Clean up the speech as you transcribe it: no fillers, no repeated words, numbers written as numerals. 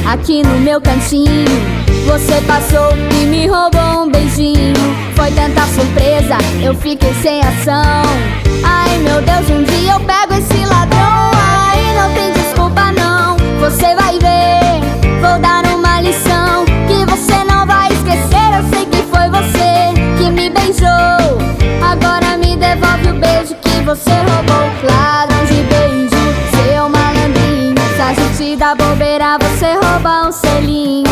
aqui no meu cantinho. Você passou e me roubou um beijinho. Foi tanta surpresa, eu fiquei sem ação. Ai meu Deus, um dia eu pego esse ladrão. Ai, não tem desculpa não, você vai ver. Vou dar uma lição que você não vai esquecer. Eu sei que foi você que me beijou. Agora me devolve o beijo que você roubou. Ladrão de beijo, seu malandrinho. Se a gente dá bobeira, você rouba um selinho.